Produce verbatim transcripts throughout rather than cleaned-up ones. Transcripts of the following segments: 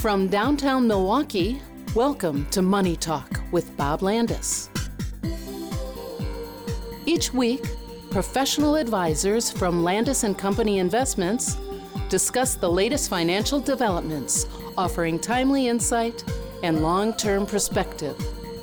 From downtown Milwaukee, welcome to Money Talk with Bob Landis. Each week, professional advisors from Landis and Company Investments discuss the latest financial developments, offering timely insight and long-term perspective.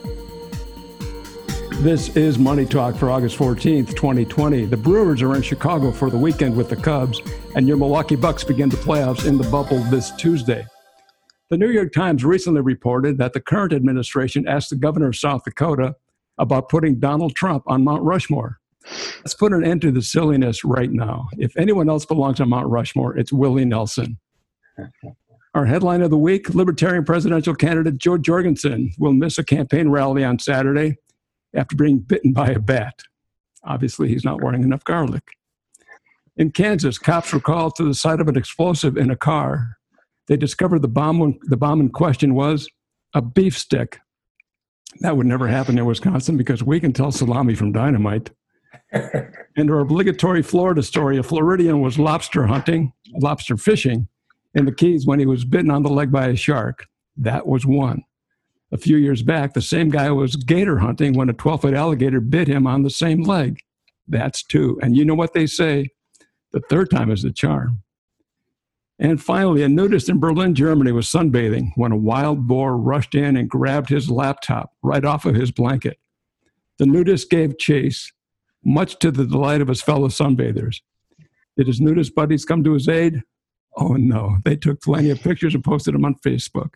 This is Money Talk for August fourteenth, twenty twenty. The Brewers are in Chicago for the weekend with the Cubs, and your Milwaukee Bucks begin the playoffs in the bubble this Tuesday. The New York Times recently reported that the current administration asked the governor of South Dakota about putting Donald Trump on Mount Rushmore. Let's put an end to the silliness right now. If anyone else belongs on Mount Rushmore, it's Willie Nelson. Our headline of the week, Libertarian presidential candidate Jo Jorgensen will miss a campaign rally on Saturday after being bitten by a bat. Obviously, he's not wearing enough garlic. In Kansas, cops were called to the site of an explosive in a car. They discovered the bomb, the bomb in question was a beef stick. That would never happen in Wisconsin because we can tell salami from dynamite. And our obligatory Florida story, a Floridian was lobster hunting, lobster fishing in the Keys when he was bitten on the leg by a shark. That was one. A few years back, the same guy was gator hunting when a twelve-foot alligator bit him on the same leg. That's two. And you know what they say? The third time is the charm. And finally, a nudist in Berlin, Germany was sunbathing when a wild boar rushed in and grabbed his laptop right off of his blanket. The nudist gave chase, much to the delight of his fellow sunbathers. Did his nudist buddies come to his aid? Oh, no. They took plenty of pictures and posted them on Facebook.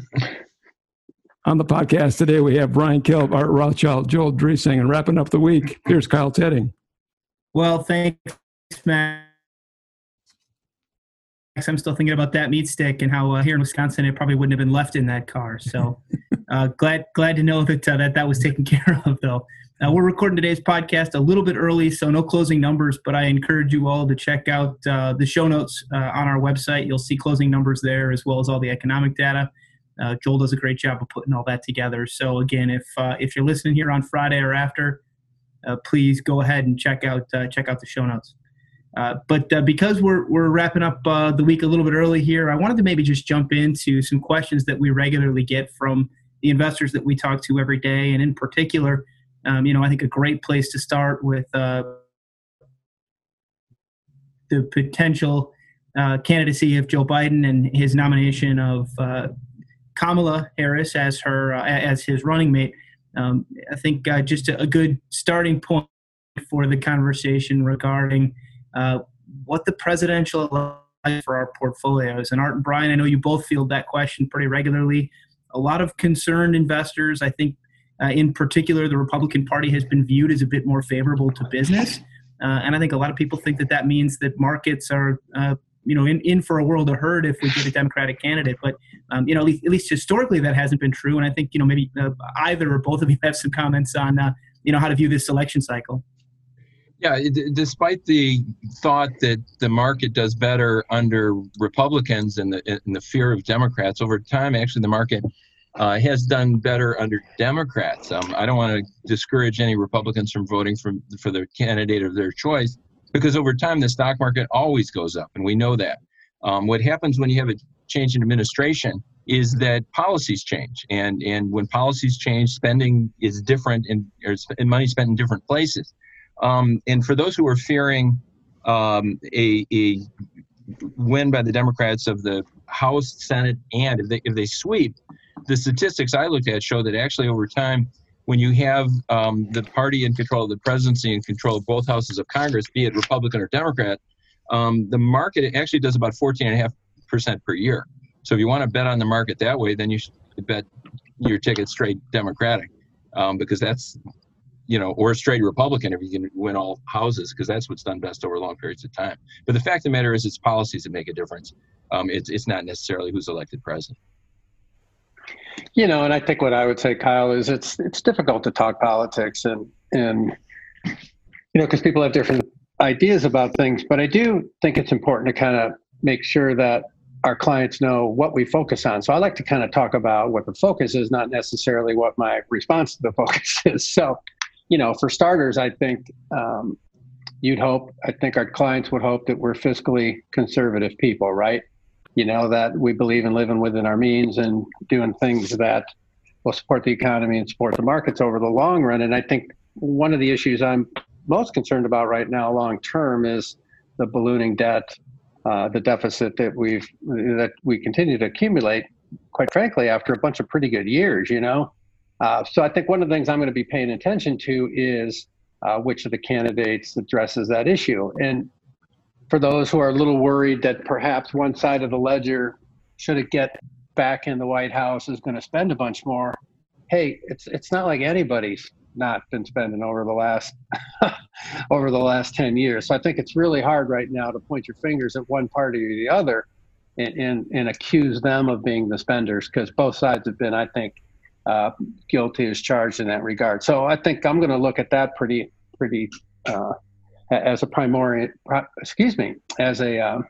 On the podcast today, we have Brian Kilp, Art Rothschild, Joel Driesing, and wrapping up the week, here's Kyle Tedding. Well, thanks, Max. I'm still thinking about that meat stick and how uh, here in Wisconsin it probably wouldn't have been left in that car. So uh, glad glad to know that uh, that that was taken care of, though. Uh, we're recording today's podcast a little bit early, so no closing numbers, but I encourage you all to check out uh, the show notes uh, on our website. You'll see closing numbers there as well as all the economic data. Uh, Joel does a great job of putting all that together. So again, if uh, if you're listening here on Friday or after, uh, please go ahead and check out uh, check out the show notes. Uh, but uh, because we're we're wrapping up uh, the week a little bit early here, I wanted to maybe just jump into some questions that we regularly get from the investors that we talk to every day, and in particular, um, you know, I think a great place to start with uh, the potential uh, candidacy of Joe Biden and his nomination of uh, Kamala Harris as her uh, as his running mate. Um, I think uh, just a, a good starting point for the conversation regarding uh, what the presidential election for our portfolios. And Art and Brian, I know you both field that question pretty regularly. A lot of concerned investors, I think, uh, in particular, the Republican Party has been viewed as a bit more favorable to business. Uh, and I think a lot of people think that that means that markets are uh, you know, in, in for a world of hurt if we get a Democratic candidate. But, um, you know, at least, at least historically that hasn't been true. And I think, you know, maybe uh, either or both of you have some comments on, uh, you know, how to view this election cycle. Yeah, d- despite the thought that the market does better under Republicans and the, and the fear of Democrats, over time, actually, the market uh, has done better under Democrats. Um, I don't want to discourage any Republicans from voting for, for the candidate of their choice, because over time, the stock market always goes up, and we know that. Um, what happens when you have a change in administration is that policies change. And, and when policies change, spending is different and, or, and money spent in different places. Um, and for those who are fearing um, a, a win by the Democrats of the House, Senate, and if they, if they sweep, the statistics I looked at show that actually over time, when you have um, the party in control of the presidency and control of both houses of Congress, be it Republican or Democrat, um, the market actually does about fourteen point five percent per year. So if you want to bet on the market that way, then you should bet your ticket straight Democratic, um, because that's, you know, or straight Republican if you can win all houses, because that's what's done best over long periods of time. But the fact of the matter is it's policies that make a difference. Um, it's, it's not necessarily who's elected president. You know, and I think what I would say, Kyle, is it's it's difficult to talk politics and, and you know, because people have different ideas about things. But I do think it's important to kind of make sure that our clients know what we focus on. So I like to kind of talk about what the focus is, not necessarily what my response to the focus is. So, you know, for starters, I think um, you'd hope, I think our clients would hope that we're fiscally conservative people, right? you know, that we believe in living within our means and doing things that will support the economy and support the markets over the long run. And I think one of the issues I'm most concerned about right now, long term, is the ballooning debt, uh, the deficit that we've that we continue to accumulate, quite frankly, after a bunch of pretty good years, you know. Uh, so I think one of the things I'm going to be paying attention to is uh, which of the candidates addresses that issue. And for those who are a little worried that perhaps one side of the ledger, should it get back in the White House, is going to spend a bunch more, hey, it's it's not like anybody's not been spending over the last over the last ten years. So I think it's really hard right now to point your fingers at one party or the other and and, and accuse them of being the spenders, because both sides have been, I think, uh, guilty as charged in that regard. So I think I'm going to look at that pretty pretty uh, as a primary, excuse me, as a uh,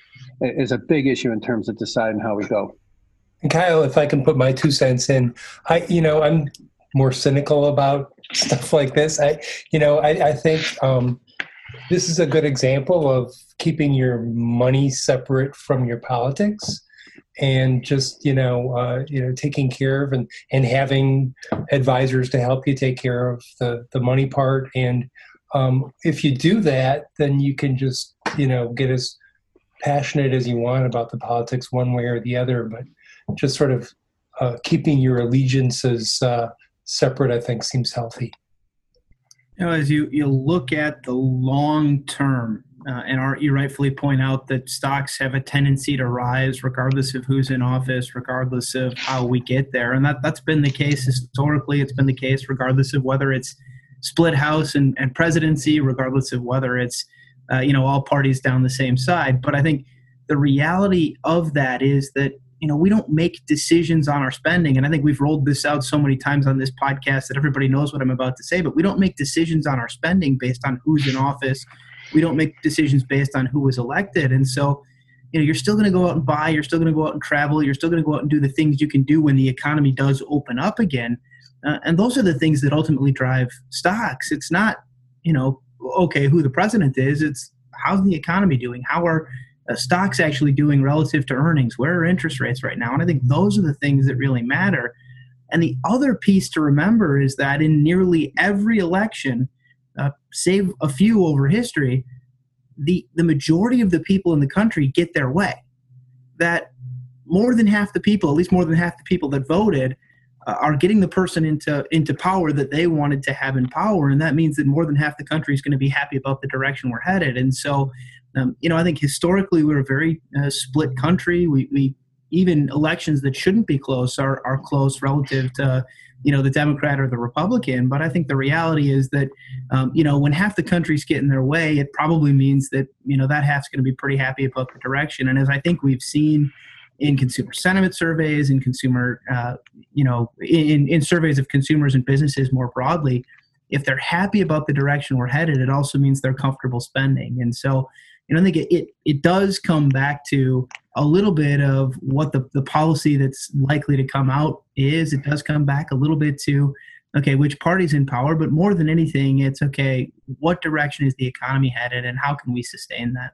as a big issue in terms of deciding how we go. And Kyle, if I can put my two cents in, I you know I'm more cynical about stuff like this. I, you know, I, I think um, this is a good example of keeping your money separate from your politics, and just you know, uh, you know, taking care of and, and having advisors to help you take care of the the money part. And um, if you do that, then you can just you know get as passionate as you want about the politics one way or the other, but just sort of uh, keeping your allegiances uh, separate, I think, seems healthy. You know, as you, you look at the long term, uh, and Art, you rightfully point out that stocks have a tendency to rise regardless of who's in office, regardless of how we get there. And that, that's been the case historically. It's been the case regardless of whether it's split house and, and presidency, regardless of whether it's, uh, you know, all parties down the same side. But I think the reality of that is that, you know, we don't make decisions on our spending. And I think we've rolled this out so many times on this podcast that everybody knows what I'm about to say, but we don't make decisions on our spending based on who's in office. We don't make decisions based on who was elected. And so, you know, you're still going to go out and buy, you're still going to go out and travel, you're still going to go out and do the things you can do when the economy does open up again. Uh, and those are the things that ultimately drive stocks. It's not, you know, okay, who the president is, it's how's the economy doing? How are Uh, stocks actually doing relative to earnings? Where are interest rates right now? And I think those are the things that really matter. And the other piece to remember is that in nearly every election, uh, save a few over history, the, the majority of the people in the country get their way. That more than half the people, at least more than half the people that voted, uh, are getting the person into, into power that they wanted to have in power. And that means that more than half the country is going to be happy about the direction we're headed. And so Um, you know, I think historically we're a very uh, split country. We, we even elections that shouldn't be close are, are close relative to, you know, the Democrat or the Republican. But I think the reality is that, um, you know, when half the country's getting their way, it probably means that, you know, that half's going to be pretty happy about the direction. And as I think we've seen in consumer sentiment surveys, in consumer, uh, you know, in, in surveys of consumers and businesses more broadly, if they're happy about the direction we're headed, it also means they're comfortable spending. And so, you know, I think it, it, it does come back to a little bit of what the, the policy that's likely to come out is. It does come back a little bit to, okay, which party's in power, but more than anything, it's, okay, what direction is the economy headed and how can we sustain that?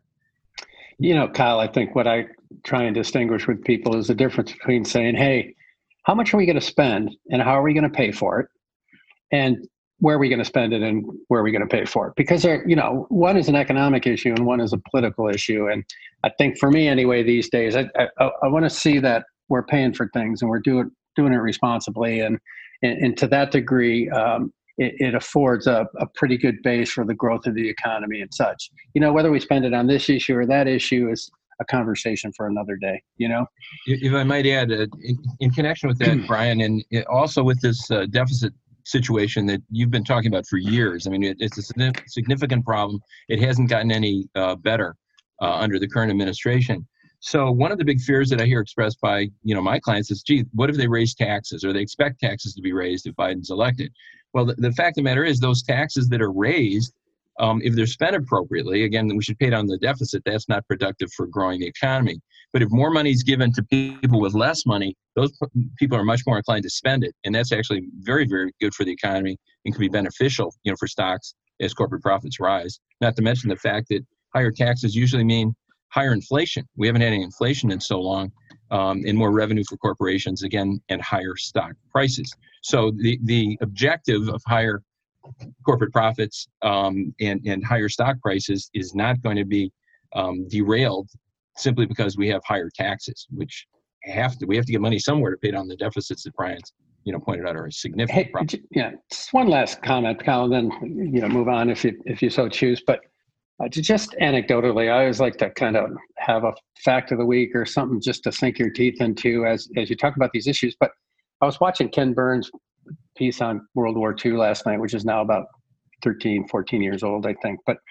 You know, Kyle, I think what I try and distinguish with people is the difference between saying, hey, how much are we going to spend and how are we going to pay for it? And where are we going to spend it and where are we going to pay for it? Because, there, you know, one is an economic issue and one is a political issue. And I think for me anyway, these days, I, I, I want to see that we're paying for things and we're doing doing it responsibly. And, and, and to that degree, um, it, it affords a, a pretty good base for the growth of the economy and such. You know, whether we spend it on this issue or that issue is a conversation for another day, you know? If I might add, uh, in, in connection with that, Brian, and also with this uh, deficit situation that you've been talking about for years. I mean, it, it's a significant problem. It hasn't gotten any uh, better uh, under the current administration. So one of the big fears that I hear expressed by, you know, my clients is, gee, what if they raise taxes or they expect taxes to be raised if Biden's elected? Well, the, the fact of the matter is those taxes that are raised, um, if they're spent appropriately, again, we should pay down the deficit. That's not productive for growing the economy. But if more money is given to people with less money, those people are much more inclined to spend it. And that's actually very, very good for the economy and can be beneficial, you know, for stocks as corporate profits rise. Not to mention the fact that higher taxes usually mean higher inflation. We haven't had any inflation in so long, um, and more revenue for corporations again, and higher stock prices. So the, the objective of higher corporate profits um, and, and higher stock prices is not going to be um, derailed simply because we have higher taxes, which have to, we have to get money somewhere to pay down the deficits that Brian's, you know, pointed out are a significant Hey, problem. yeah, just one last comment, Kyle, then, you know, move on if you, if you so choose. But uh, just anecdotally, I always like to kind of have a fact of the week or something just to sink your teeth into as, as you talk about these issues. But I was watching Ken Burns' piece on World War Two last night, which is now about thirteen, fourteen years old, I think. But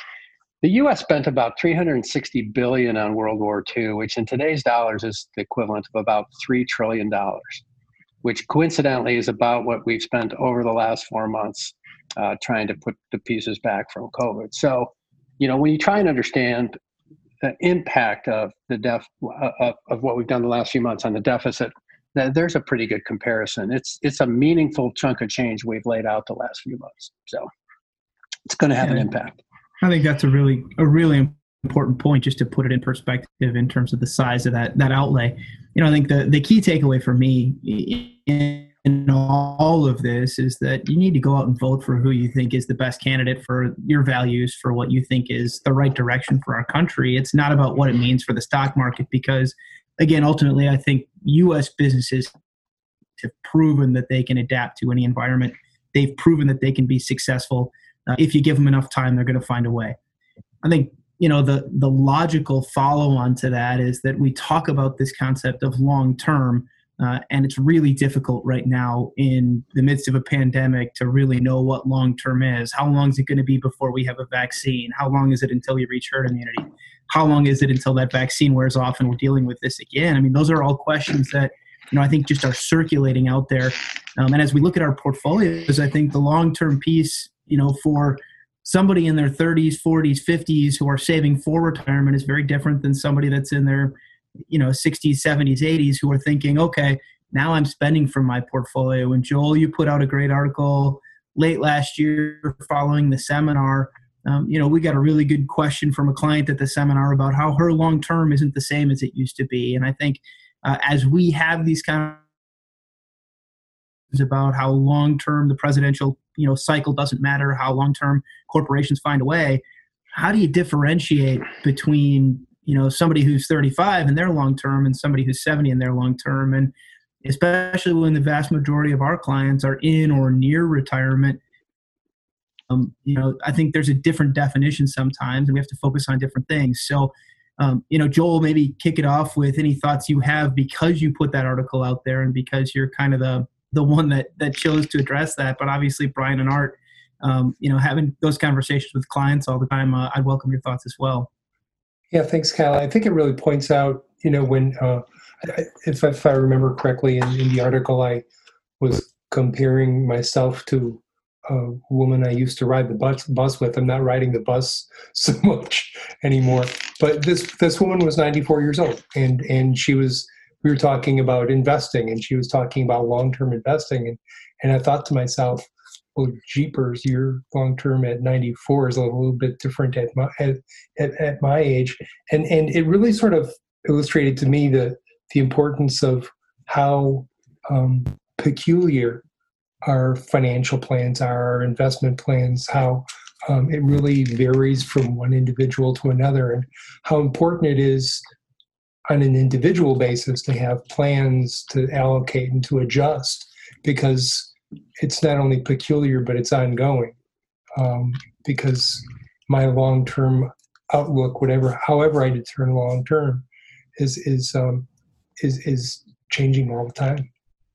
the U S spent about three hundred sixty billion dollars on World War Two, which in today's dollars is the equivalent of about three trillion dollars, which coincidentally is about what we've spent over the last four months uh, trying to put the pieces back from COVID. So, you know, when you try and understand the impact of the def of, of what we've done the last few months on the deficit, there's a pretty good comparison. It's it's a meaningful chunk of change we've laid out the last few months. So it's going to have yeah, an impact. I think that's a really a really important point, just to put it in perspective in terms of the size of that that outlay. You know, I think the, the key takeaway for me in, in all of this is that you need to go out and vote for who you think is the best candidate for your values, for what you think is the right direction for our country. It's not about what it means for the stock market, because again, ultimately, I think U S businesses have proven that they can adapt to any environment. They've proven that they can be successful. Uh, if you give them enough time, they're going to find a way. I think, you know, the, the logical follow-on to that is that we talk about this concept of long-term, uh, and it's really difficult right now in the midst of a pandemic to really know what long-term is. How long is it going to be before we have a vaccine? How long is it until we reach herd immunity? How long is it until that vaccine wears off and we're dealing with this again? I mean, those are all questions that, you know, I think just are circulating out there. Um, and as we look at our portfolios, I think the long-term piece, you know, for somebody in their thirties, forties, fifties who are saving for retirement is very different than somebody that's in their, you know, sixties, seventies, eighties who are thinking, okay, now I'm spending from my portfolio. And Joel, you put out a great article late last year following the seminar. Um, you know, we got a really good question from a client at the seminar about how her long-term isn't the same as it used to be. And I think uh, as we have these kind of about how long-term the presidential, you know, cycle doesn't matter, how long-term corporations find a way, how do you differentiate between, you know, somebody who's thirty-five and their long-term and somebody who's seventy and their long-term? And especially when the vast majority of our clients are in or near retirement, um, you know, I think there's a different definition sometimes, and we have to focus on different things. So, um, you know, Joel, maybe kick it off with any thoughts you have because you put that article out there and because you're kind of the the one that that chose to address that. But obviously, Brian and Art, um, you know, having those conversations with clients all the time, uh, I'd welcome your thoughts as well. Yeah, thanks, Kyle. I think it really points out, you know, when, uh, if, if I remember correctly in, in the article, I was comparing myself to a woman I used to ride the bus, bus with. I'm not riding the bus so much anymore. But this this woman was ninety-four years old, and and she was, we were talking about investing, and she was talking about long-term investing. And, and I thought to myself, well, jeepers, your long-term at ninety-four is a little bit different at my, at, at, at my age. And, and it really sort of illustrated to me the, the importance of how um, peculiar our financial plans are, our investment plans, how um, it really varies from one individual to another, and how important it is on an individual basis to have plans to allocate and to adjust, because it's not only peculiar, but it's ongoing. Um, because my long-term outlook, whatever, however I determine long-term, is is um, is is changing all the time.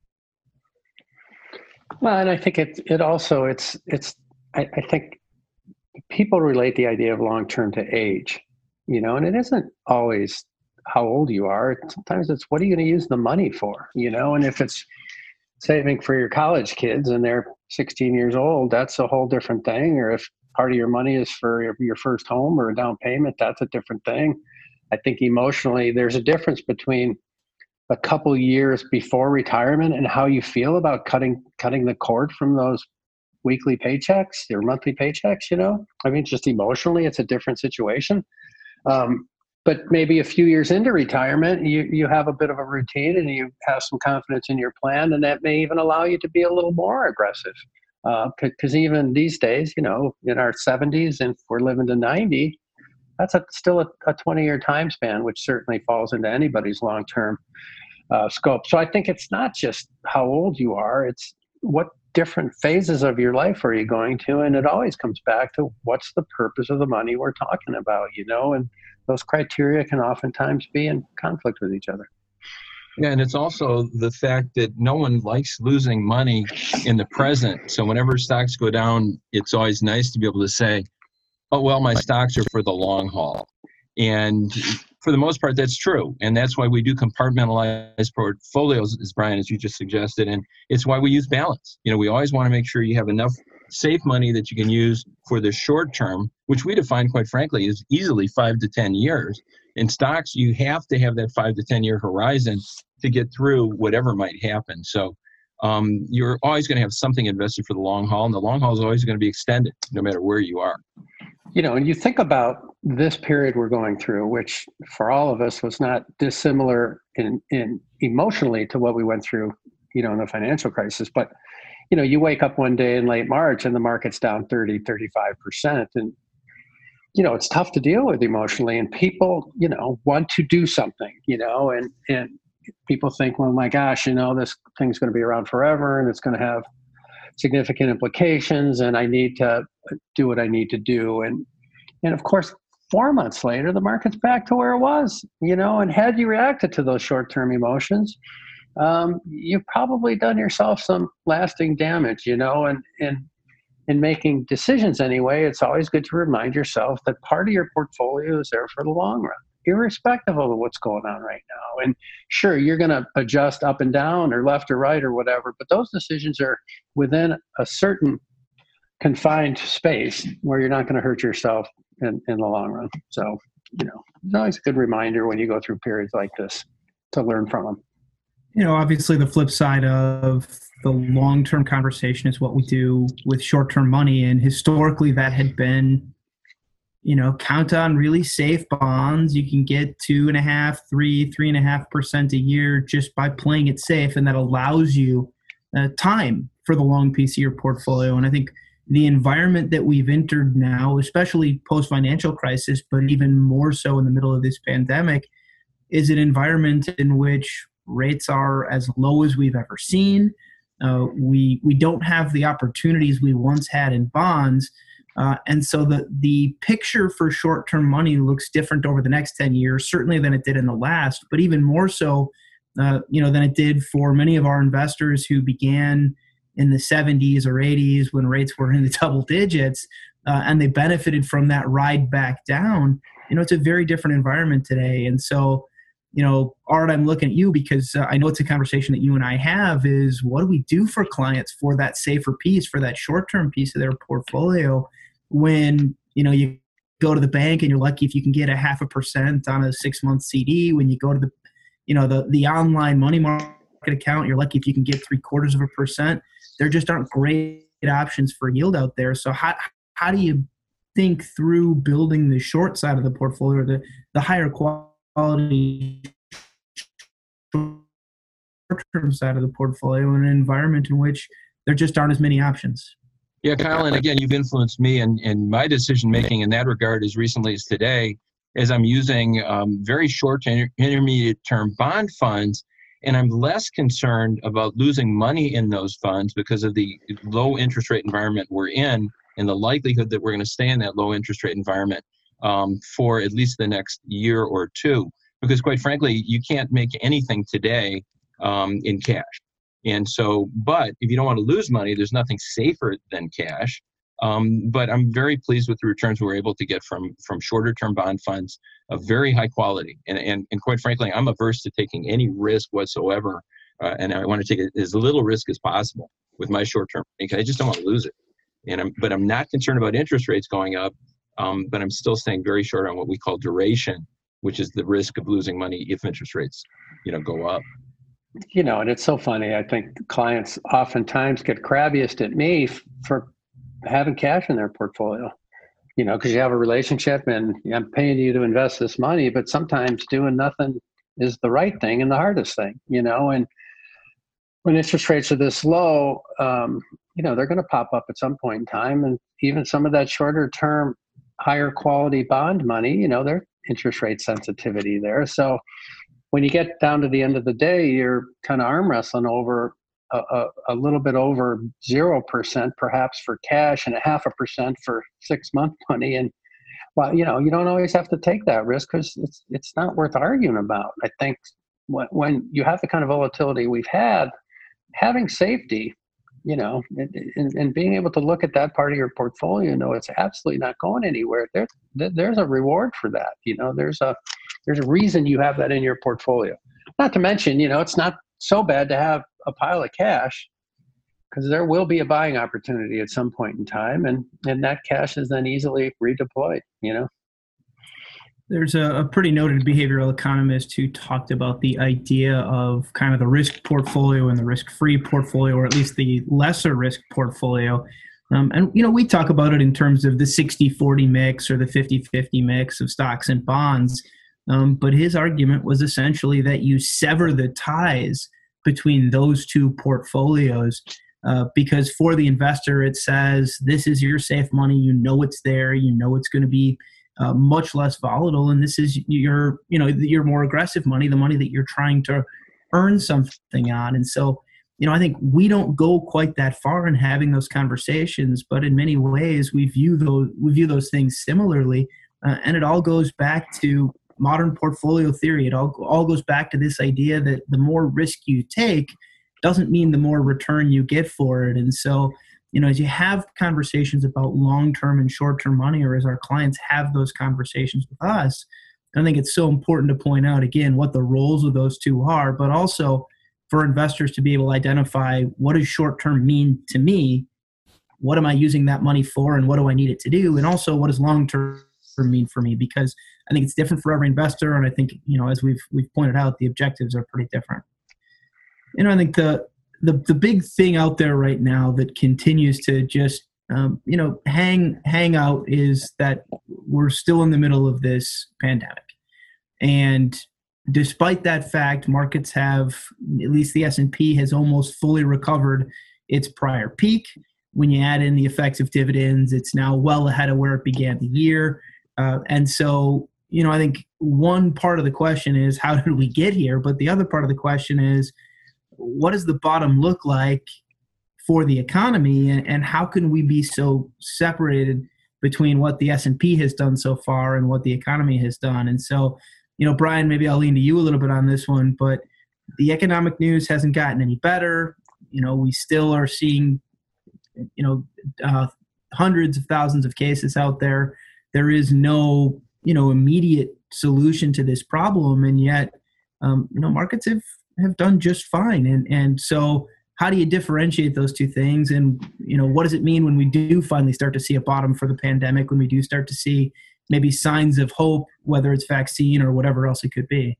Well, and I think it it also it's it's I, I think people relate the idea of long-term to age, you know, and it isn't always how old you are. Sometimes it's what are you going to use the money for, you know, and if it's saving for your college kids and they're sixteen years old, that's a whole different thing. Or if part of your money is for your, your first home or a down payment, that's a different thing. I think emotionally there's a difference between a couple years before retirement and how you feel about cutting cutting the cord from those weekly paychecks or monthly paychecks, you know? I mean, just emotionally, it's a different situation. Um, but maybe a few years into retirement, you, you have a bit of a routine and you have some confidence in your plan, and that may even allow you to be a little more aggressive. Because uh, even these days, you know, in our seventies, and if we're living to ninety, that's a, still a, a twenty-year time span, which certainly falls into anybody's long-term uh, scope. So I think it's not just how old you are, it's what different phases of your life are you going to, and it always comes back to what's the purpose of the money we're talking about, you know, and those criteria can oftentimes be in conflict with each other. Yeah, and it's also the fact that no one likes losing money in the present. So whenever stocks go down, it's always nice to be able to say, oh, well, my stocks are for the long haul. And for the most part, that's true. And that's why we do compartmentalized portfolios, as Brian, as you just suggested. And it's why we use balance. You know, we always want to make sure you have enough safe money that you can use for the short term, which we define, quite frankly, is easily five to ten years. In stocks, you have to have that five to ten year horizon to get through whatever might happen. So um, you're always going to have something invested for the long haul, and the long haul is always going to be extended no matter where you are. You know, and you think about this period we're going through, which for all of us was not dissimilar in, in emotionally to what we went through, you know, in the financial crisis. But, you know, you wake up one day in late March and the market's down thirty, thirty-five percent. And, you know, it's tough to deal with emotionally. And people, you know, want to do something, you know, and, and people think, well, my gosh, you know, this thing's going to be around forever and it's going to have significant implications, and I need to do what I need to do. And, and of course, four months later, the market's back to where it was, you know, and had you reacted to those short-term emotions, um, you've probably done yourself some lasting damage, you know, and, and in making decisions anyway, it's always good to remind yourself that part of your portfolio is there for the long run, irrespective of what's going on right now. And sure, you're going to adjust up and down or left or right or whatever, but those decisions are within a certain confined space where you're not going to hurt yourself in, in the long run. So, you know, it's always a good reminder when you go through periods like this to learn from them. You know, obviously the flip side of the long-term conversation is what we do with short-term money. And historically that had been, you know, count on really safe bonds. You can get two and a half, three, three and a half percent a year just by playing it safe. And that allows you uh, time for the long piece of your portfolio. And I think the environment that we've entered now, especially post-financial crisis, but even more so in the middle of this pandemic, is an environment in which rates are as low as we've ever seen. Uh, we we don't have the opportunities we once had in bonds. Uh, and so the, the picture for short-term money looks different over the next ten years, certainly than it did in the last, but even more so uh, you know, than it did for many of our investors who began in the seventies or eighties when rates were in the double digits, uh, and they benefited from that ride back down. You know, it's a very different environment today. And so, you know, Art, I'm looking at you because uh, I know it's a conversation that you and I have is what do we do for clients for that safer piece, for that short-term piece of their portfolio when, you know, you go to the bank and you're lucky if you can get a half a percent on a six-month C D. When you go to the, you know, the, the online money market account, you're lucky if you can get three quarters of a percent. There just aren't great options for yield out there. So how how do you think through building the short side of the portfolio, or the, the higher quality short-term side of the portfolio in an environment in which there just aren't as many options? Yeah, Kyle, and again, you've influenced me in, in my decision-making in that regard as recently as today, as I'm using um, very short to inter- intermediate-term bond funds, and I'm less concerned about losing money in those funds because of the low interest rate environment we're in and the likelihood that we're going to stay in that low interest rate environment um, for at least the next year or two. Because quite frankly, you can't make anything today um, in cash. And so, but if you don't want to lose money, there's nothing safer than cash. Um, but I'm very pleased with the returns we're able to get from from shorter term bond funds of very high quality. And and, and quite frankly, I'm averse to taking any risk whatsoever. Uh, and I want to take as little risk as possible with my short term because I just don't want to lose it. And I'm, but I'm not concerned about interest rates going up. Um, but I'm still staying very short on what we call duration, which is the risk of losing money if interest rates, you know, go up. You know, and it's so funny. I think clients oftentimes get crabbiest at me f- for having cash in their portfolio. you know, because you have a relationship and I'm paying you to invest this money, but sometimes doing nothing is the right thing and the hardest thing, you know, and when interest rates are this low, um, you know, they're going to pop up at some point in time. And even some of that shorter term, higher quality bond money, you know, there's interest rate sensitivity there. So when you get down to the end of the day, you're kind of arm wrestling over a, a, a little bit over zero percent perhaps for cash and a half a percent for six month money. And well, you know, you don't always have to take that risk because it's it's not worth arguing about. I think when, when you have the kind of volatility we've had, having safety, you know, and, and, and being able to look at that part of your portfolio and know it's absolutely not going anywhere. There, there's a reward for that. You know, there's a there's a reason you have that in your portfolio. Not to mention, you know, it's not so bad to have a pile of cash because there will be a buying opportunity at some point in time, and and that cash is then easily redeployed. You know. There's a, a pretty noted behavioral economist who talked about the idea of kind of the risk portfolio and the risk-free portfolio, or at least the lesser risk portfolio. Um, and, you know, we talk about it in terms of the sixty forty mix or the fifty fifty mix of stocks and bonds. Um, but his argument was essentially that you sever the ties between those two portfolios uh, because for the investor, it says, this is your safe money. You know it's there. You know it's going to be Uh, much less volatile, and this is your, you know, your more aggressive money, the money that you're trying to earn something on. And so, you know, I think we don't go quite that far in having those conversations, but in many ways we view those we view those things similarly, uh, and it all goes back to modern portfolio theory. It all all goes back to this idea that the more risk you take doesn't mean the more return you get for it. And so, you know, as you have conversations about long-term and short-term money, or as our clients have those conversations with us, I think it's so important to point out, again, what the roles of those two are, but also for investors to be able to identify what does short-term mean to me, what am I using that money for, and what do I need it to do, and also what does long-term mean for me, because I think it's different for every investor, and I think, you know, as we've we've pointed out, the objectives are pretty different. You know, I think the The the big thing out there right now that continues to just um, you know hang hang out is that we're still in the middle of this pandemic, and despite that fact, markets have, at least the S and P has almost fully recovered its prior peak. When you add in the effects of dividends, it's now well ahead of where it began the year, uh, and so you know I think one part of the question is how did we get here, but the other part of the question is, what does the bottom look like for the economy, and, and how can we be so separated between what the S and P has done so far and what the economy has done? And so, you know, Brian, maybe I'll lean to you a little bit on this one, but the economic news hasn't gotten any better. You know, we still are seeing, you know, uh, hundreds of thousands of cases out there. There is no, you know, immediate solution to this problem, and yet, um, you know, markets have have done just fine. And and so how do you differentiate those two things? And, you know, what does it mean when we do finally start to see a bottom for the pandemic, when we do start to see maybe signs of hope, whether it's vaccine or whatever else it could be?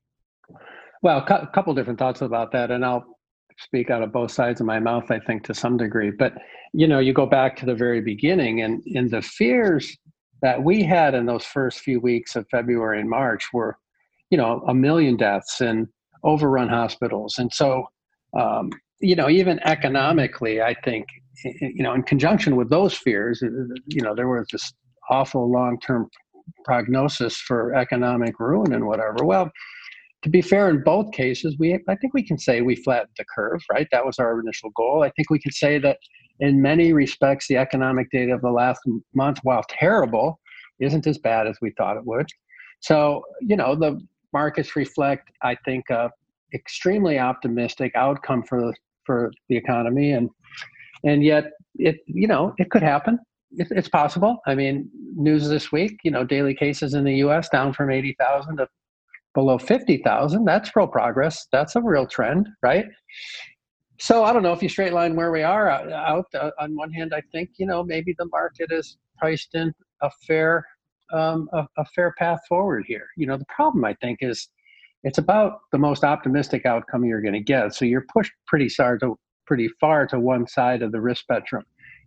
Well, a couple different thoughts about that, and I'll speak out of both sides of my mouth, I think, to some degree. But, you know, you go back to the very beginning, and in the fears that we had in those first few weeks of February and March were, you know, a million deaths and overrun hospitals. And so, um, you know, even economically, I think, you know, in conjunction with those fears, you know, there was this awful long-term prognosis for economic ruin and whatever. Well, to be fair, in both cases, we I think we can say we flattened the curve, right? That was our initial goal. I think we can say that in many respects, the economic data of the last month, while terrible, isn't as bad as we thought it would. So, you know, the markets reflect, I think, a extremely optimistic outcome for for the economy, and and yet it, you know, it could happen. It, it's possible. I mean, news this week, you know, daily cases in the U S down from eighty thousand to below fifty thousand. That's real progress. That's a real trend, right? So I don't know if you straight line where we are out. out uh, on one hand, I think, you know, maybe the market is priced in a fair um, a, a fair path forward here. You know, the problem, I think, is it's about the most optimistic outcome you're going to get. So you're pushed pretty far to pretty far to one side of the risk spectrum.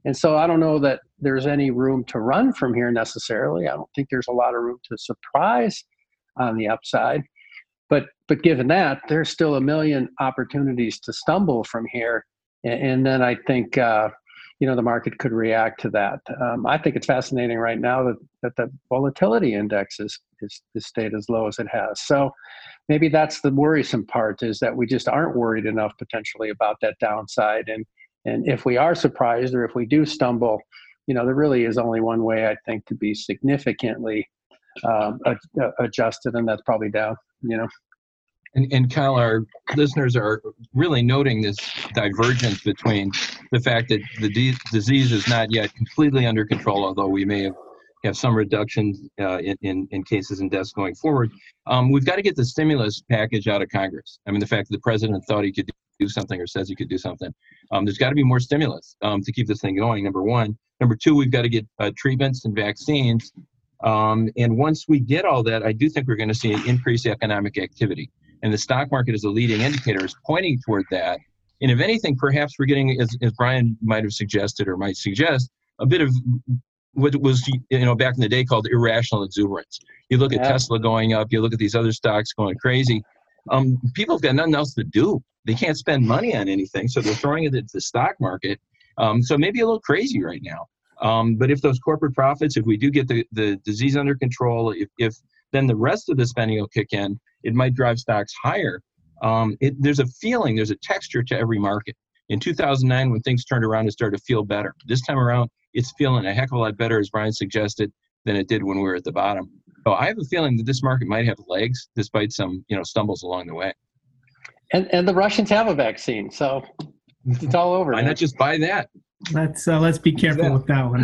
And so I don't know that there's any room to run from here necessarily. I don't think there's a lot of room to surprise on the upside. But but given that, there's still a million opportunities to stumble from here. And, and then I think, uh, you know, the market could react to that. Um, I think it's fascinating right now that, that the volatility index is, is, is stayed as low as it has. So maybe that's the worrisome part, is that we just aren't worried enough potentially about that downside. And And if we are surprised, or if we do stumble, you know, there really is only one way, I think, to be significantly um, ad- adjusted, and that's probably down, you know. And, and Kyle, our listeners are really noting this divergence between the fact that the de- disease is not yet completely under control, although we may have, have some reduction uh, in, in, in cases and deaths going forward. Um, we've got to get the stimulus package out of Congress. I mean, the fact that the president thought he could do something or says he could do something. Um, there's got to be more stimulus um, to keep this thing going, number one. Number two, we've got to get uh, treatments and vaccines. Um, and once we get all that, I do think we're going to see an increased economic activity. And the stock market as a leading indicator is pointing toward that. And if anything, perhaps we're getting, as, as Brian might have suggested or might suggest, a bit of what was, you know, back in the day called irrational exuberance. You look at Yeah. Tesla going up, you look at these other stocks going crazy. Um, people have got nothing else to do. They can't spend money on anything, so they're throwing it into the stock market. Um, so maybe a little crazy right now. Um, but if those corporate profits, if we do get the, the disease under control, if, if then the rest of the spending will kick in, it might drive stocks higher. Um, it, there's a feeling, there's a texture to every market. In two thousand nine, when things turned around, it started to feel better. This time around, it's feeling a heck of a lot better, as Brian suggested, than it did when we were at the bottom. So I have a feeling that this market might have legs, despite some, you know, stumbles along the way. And and the Russians have a vaccine, so it's all over. Why man. not just buy that? Let's uh, let's be careful that? with that one,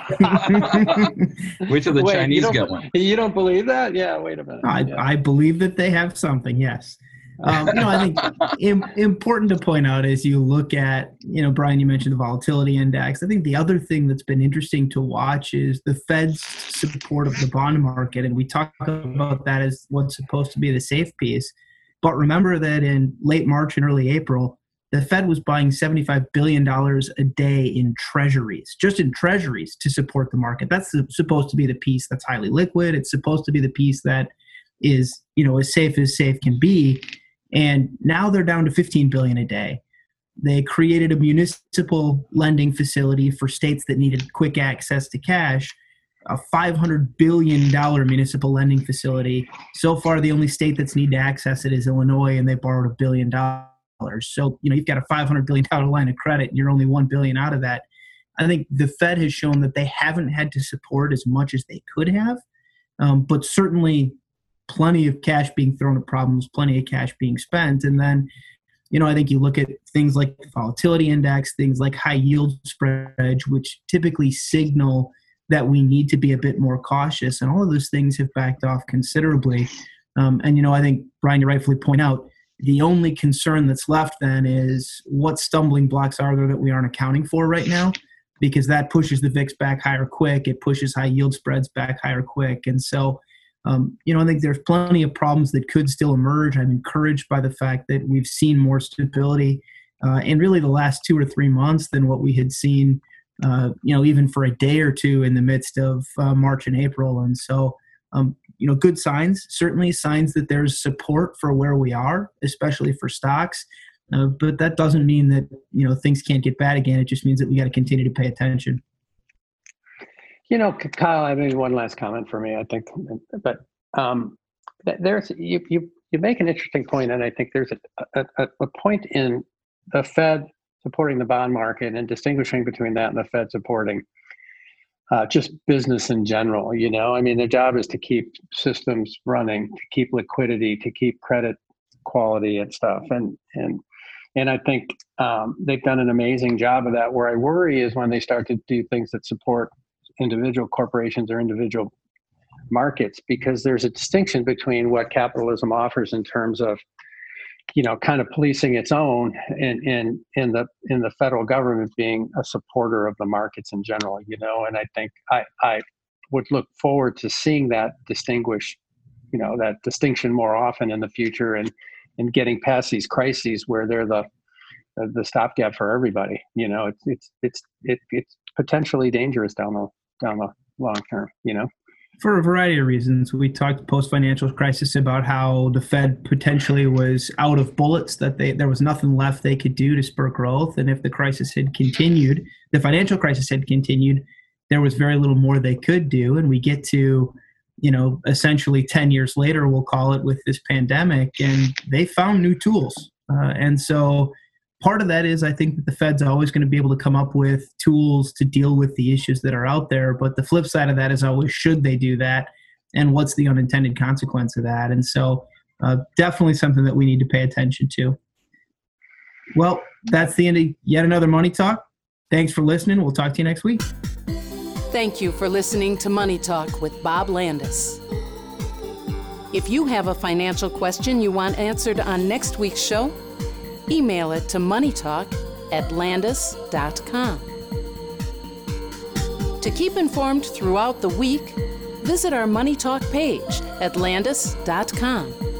huh? Wait till the Wait, Chinese you don't, get one. You don't believe that? Yeah, wait a minute. I, Yeah. I believe that they have something. Yes. Um, you know, I think im- important to point out as you look at, you know, Brian, you mentioned the volatility index. I think the other thing that's been interesting to watch is the Fed's support of the bond market. And we talk about that as what's supposed to be the safe piece. But remember that in late March and early April, the Fed was buying seventy-five billion dollars a day in treasuries, just in treasuries to support the market. That's supposed to be the piece that's highly liquid. It's supposed to be the piece that is, you know, as safe as safe can be. And now they're down to fifteen billion dollars a day. They created a municipal lending facility for states that needed quick access to cash, a five hundred billion dollars municipal lending facility. So far, the only state that's need to access it is Illinois, and they borrowed a billion dollars. So, you know, you've got a five hundred billion dollars line of credit, and you're only one billion dollars out of that. I think the Fed has shown that they haven't had to support as much as they could have, um, but certainly plenty of cash being thrown at problems, plenty of cash being spent. And then, you know, I think you look at things like the volatility index, things like high yield spread, which typically signal that we need to be a bit more cautious. And all of those things have backed off considerably. Um, and, you know, I think, Brian, you rightfully point out, the only concern that's left then is what stumbling blocks are there that we aren't accounting for right now, because that pushes the V I X back higher quick. It pushes high yield spreads back higher quick. And so, Um, you know, I think there's plenty of problems that could still emerge. I'm encouraged by the fact that we've seen more stability uh, in really the last two or three months than what we had seen, uh, you know, even for a day or two in the midst of uh, March and April. And so, um, you know, good signs, certainly signs that there's support for where we are, especially for stocks. Uh, but that doesn't mean that, you know, things can't get bad again. It just means that we got to continue to pay attention. You know, Kyle, I mean, one last comment for me, I think, but um, there's you, you you make an interesting point, and I think there's a, a, a point in the Fed supporting the bond market and distinguishing between that and the Fed supporting uh, just business in general. You know, I mean, their job is to keep systems running, to keep liquidity, to keep credit quality and stuff, and and and I think um, they've done an amazing job of that. Where I worry is when they start to do things that support individual corporations or individual markets, because there's a distinction between what capitalism offers in terms of, you know, kind of policing its own, and and in the in the federal government being a supporter of the markets in general, you know. And I think I I would look forward to seeing that distinguish, you know, that distinction more often in the future, and and getting past these crises where they're the the stopgap for everybody. You know, it's it's it's it, it's potentially dangerous down the down the long term, you know? For a variety of reasons. We talked post-financial crisis about how the Fed potentially was out of bullets, that they there was nothing left they could do to spur growth. And if the crisis had continued, the financial crisis had continued, there was very little more they could do. And we get to, you know, essentially ten years later, we'll call it, with this pandemic, and they found new tools. Uh, and so part of that is I think that the Fed's always going to be able to come up with tools to deal with the issues that are out there. But the flip side of that is always, should they do that? And what's the unintended consequence of that? And so uh, definitely something that we need to pay attention to. Well, that's the end of yet another Money Talk. Thanks for listening. We'll talk to you next week. Thank you for listening to Money Talk with Bob Landis. If you have a financial question you want answered on next week's show, email it to moneytalk at landis dot com. To keep informed throughout the week, visit our Money Talk page at landis dot com.